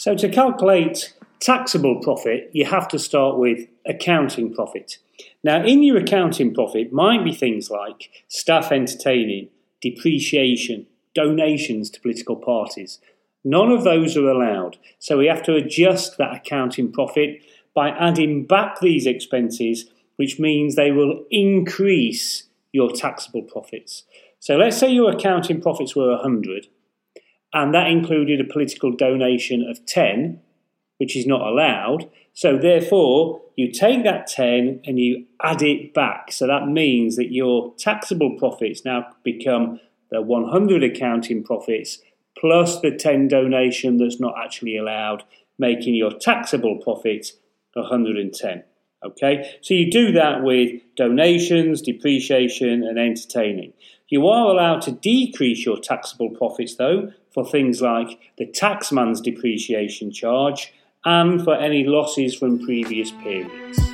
So to calculate taxable profit, you have to start with accounting profit. Now, in your accounting profit might be things like staff entertaining, depreciation, donations to political parties. None of those are allowed, so we have to adjust that accounting profit by adding back these expenses, which means they will increase your taxable profits. So let's say your accounting profits were 100, and that included a political donation of 10, which is not allowed. So therefore, you take that 10 and you add it back. So that means that your taxable profits now become the 100 accounting profits plus the 10 donation that's not actually allowed, making your taxable profit 110. Okay, so you do that with donations, depreciation and entertaining. You are allowed to decrease your taxable profits though for things like the taxman's depreciation charge and for any losses from previous periods.